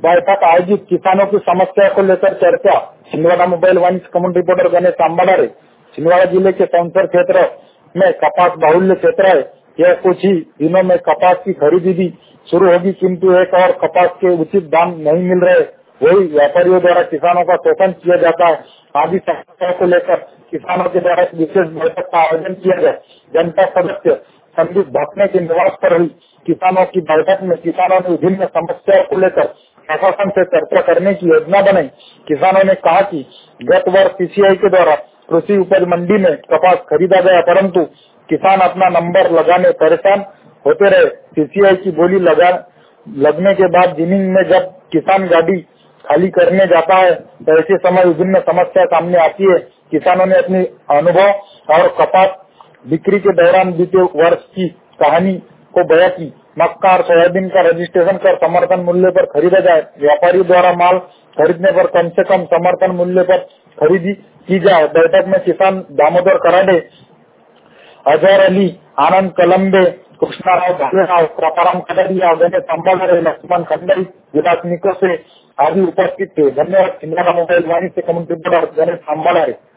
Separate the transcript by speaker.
Speaker 1: बैठक आयोजित किसानों की समस्या को लेकर चर्चा। Chhindwara mobile Vani community reporter Ganesh Ambade. Chhindwara जिले के सौंसर क्षेत्र में कपास बाहुल्य क्षेत्र है। यह कुछ ही दिनों में कपास की खरीदी भी शुरू होगी, किंतु एक और कपास के उचित दाम नहीं मिल रहे, वही व्यापारियों द्वारा किसानों का शोषण किया जाता है। आदि समस्याओं को लेकर किसानों के द्वारा एक विशेष बैठक का आयोजन किया गया। जनता सदस्य संदीप भटने के निवास पर हुई किसानों की बैठक में किसानों ने विभिन्न समस्याओं को लेकर प्रशासन से चर्चा करने की योजना बनाई। किसानों ने कहा कि गत वर्ष सीसीआई के द्वारा कृषि उपज मंडी में कपास खरीदा गया, परंतु किसान अपना नंबर लगाने परेशान होते रहे। सीसीआई की बोली लगने के बाद जिनिंग में जब किसान गाड़ी खाली करने जाता है तो ऐसे समय विभिन्न समस्या सामने आती है। किसानों ने अपने अनुभव और कपास बिक्री के दौरान बीते वर्ष की कहानी को बयां की। मक्का और सोयाबीन का रजिस्ट्रेशन कर समर्थन मूल्य पर खरीदा जाए। व्यापारी द्वारा माल खरीदने पर कम से कम समर्थन मूल्य पर खरीदी की जाए। बैठक में किसान दामोदर कराडे, अजहर अली, आनंद कलम्बे, कृष्णाराव भालेराव, प्रताराम कटारिया, गणेश अंबागरे, लक्ष्मण खंडरी, विलास निकोसे आदि उपस्थित थे। धन्यवाद। छिंदवाड़ा मोबाइल वाणी से कम्युनिटी रिपोर्टर गणेश अंबागरे।